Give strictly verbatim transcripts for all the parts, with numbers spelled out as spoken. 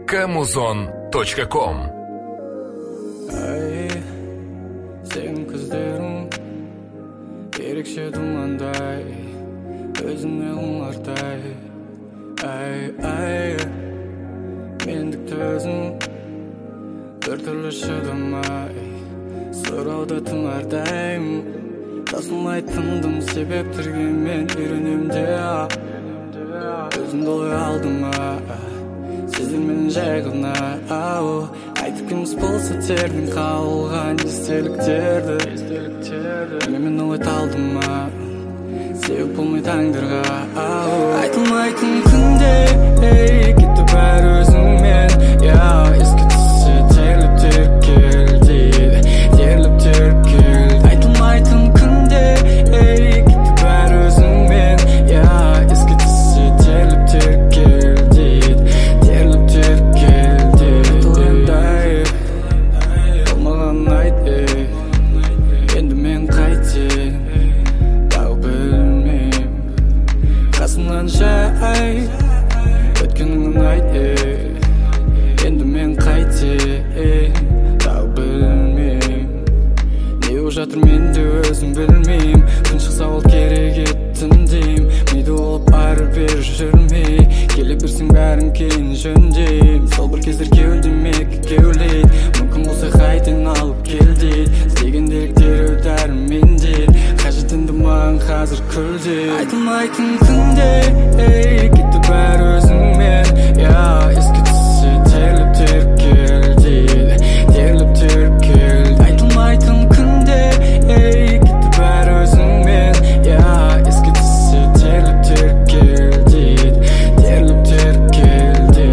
камузон точка ком. Ай, сен көздерің ерекше думандай, өзіңе ұнардай. Ай, ай, мендік төзің бір түрлі шыдамай, сұрауда тынардаймын. Тасылмай тындым себептерге мен үйренем де, өзімді олай алдым сездім мен жай ғана. Айтып кіміз болса тердің қалған естеліктерді, мен олай талдым себеп болмай таңдарға. Айтылмайтын күнде кетті бәрі өзіңмен, еске түссе терліп теркелдейді, терліп теркелді. Айтылмайтын күнде кетті бәрі өзіңмен, еске түссе терліп теркелдейді, терліп теркелді. Айтылғандай болмаған айт, енді мен қайтейін тағы білмеймін. Қасымнан жай өткеніңнің айт, енді мен қайтейін тағы білмеймін. Не болып жатыр менде өзім білмеймін. Күн шықса ол керек еттін деймін. Миды олып ары бері жүрмей, келе берсең бәрін кейін жөндеймін. Сол бір кездер кеудемек кеулейді, мүмкін болса қайтын алып кел дейді. Іздеген деректері дәрімен дейді, қажетінді маған қазір күлдейді. Айтылмайтын күнде кетті бәрі өзіңмен, еске түссе терліп теркелдейді, терліп теркелді. Айтылмайтын күнде кетті бәрі өзіңмен, еске түссе терліп теркелдейді, терліп теркелді.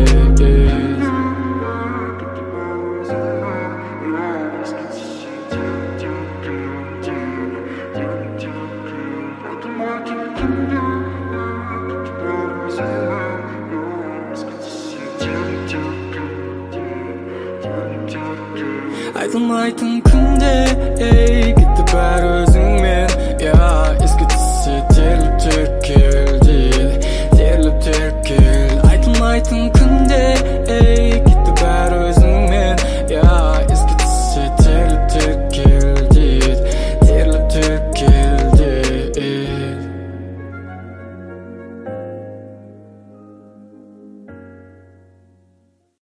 Айтылмайтын күнде кетті бәрі